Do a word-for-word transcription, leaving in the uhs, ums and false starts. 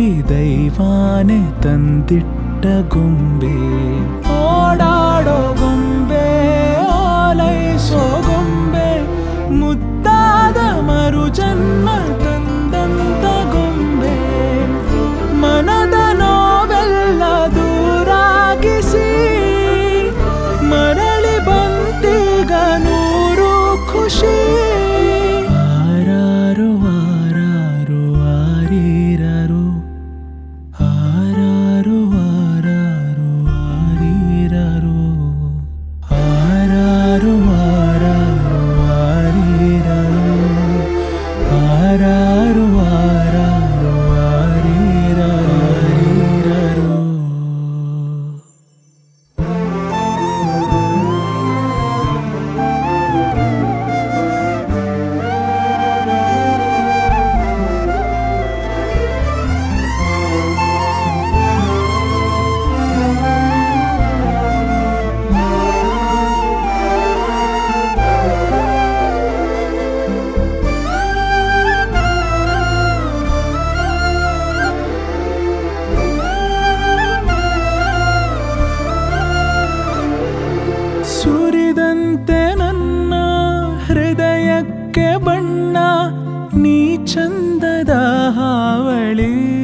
ದೈವಾನೆ ತಂದಿಟ್ಟ ಗೊಂಬೆ, ಓಡಾಡೋ ಗೊಂಬೆ, ಓಲೈಸೋ ಗೊಂಬೆ, ಮುದ್ದಾದ ಮರು ಜನ್ಮ ತಂದಂತ ಗೊಂಬೆ, ಮನದ ನೋವೆಲ್ಲ ದೂರಾಗಿಸಿ ಮರಳಿ ಬಂತೀಗ ನೂರು ಖುಷಿ. ಆರಾರು ಆರಾರು ಆರೀರರು, ಆರಾರು ಆರಾರು ಆರೀರರು, ಆರಾರು ಆರಾರು ಆರೀರರು, ಆರಾರು ಆರಾರು ಆರೀರರು. ಸುರಿದಂತೆ ನನ್ನ ಹೃದಯಕ್ಕೆ ಬಣ್ಣ, ನೀ ಚಂದದ ಹಾವಳಿ.